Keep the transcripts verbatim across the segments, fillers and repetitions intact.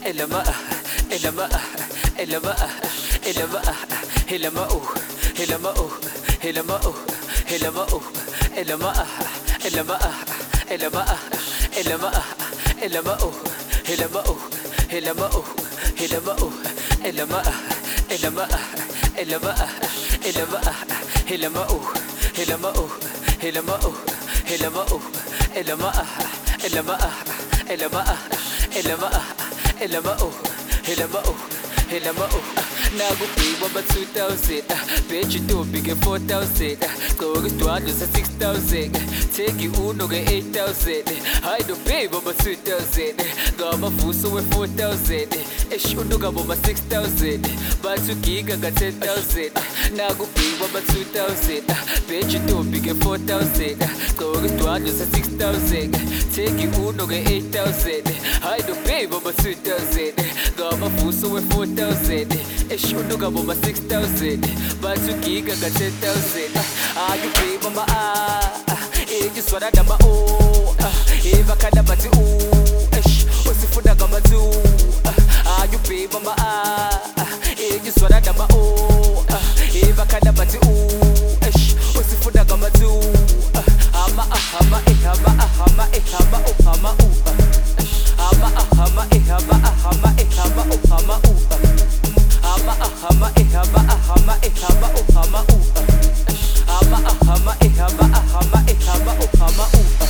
elama, elama, elama, elama, elama, oh, elama, oh, elama, oh, elama, oh, elama, elama, elama, elama, elama, oh, elama, oh, elama, oh, elama, oh, elama, elama, elama, elama, elama, oh, elama, oh, elama, oh, elama, oh, elama, elama, elama, elama, elama, oh, elama, oh, elama, oh. Nagupiwa ba two thousand, pechi to big four thousand, Kogi twando sa six thousand, Tegi uno ge eight thousand, Haido piwa ba two thousand, Gama fuso we four thousand, Ish uno gabo ba six thousand, Batu giga ga ten thousand, Nagupiwa ba two thousand, pechi to big four thousand, Kogi twando sa six thousand, Tegi uno ge eight thousand, Haido piwa ba two thousand, Gama fuso we four thousand, Should go over six thousand, but to giga got ten thousand. Ah, you pay mama ah, it is what I dama oh, if I can't but oh, what's the food I got to? Ah, you pay mama ah, it is what I dama oh, if I can't but oh, what's the food I got to? Ama ahama ehama ahama ehama ohama oh, ama ahama ehama ahama ehama ohama oh. Ama ahama ehama ahama ehama ohama uh Ama ahama ehama ahama ehama ohama uh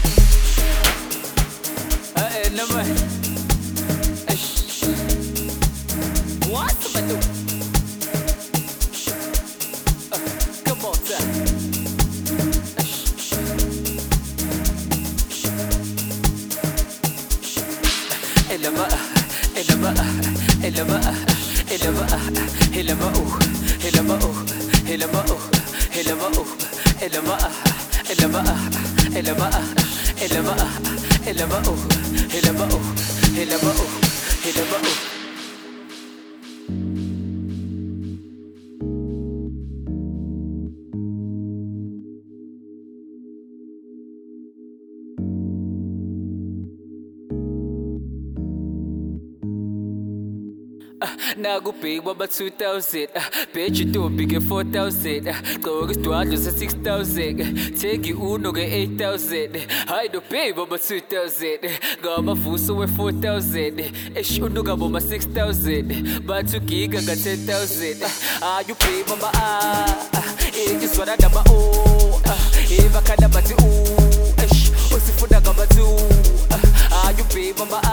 Eh nama What's up do? Come on sir Elama elama elama Elama, elama, oh, elama, oh, elama, oh, elama, oh, elama, elama, elama, elama, elama, oh, elama, oh, elama, oh, elama, oh. Nagupiwa ba two thousand, pechi to big four thousand, Kogi twando sa six thousand, Tegi uno ge eight thousand, Haido piwa ba two thousand, Gama fuso we four thousand, Ish uno gabo ba six thousand, Batu giga ga ten thousand. Ah, you pay mama ah, it is what I dama oh, if I can't but oh, Ish what's the food I got to? Ah, you pay mama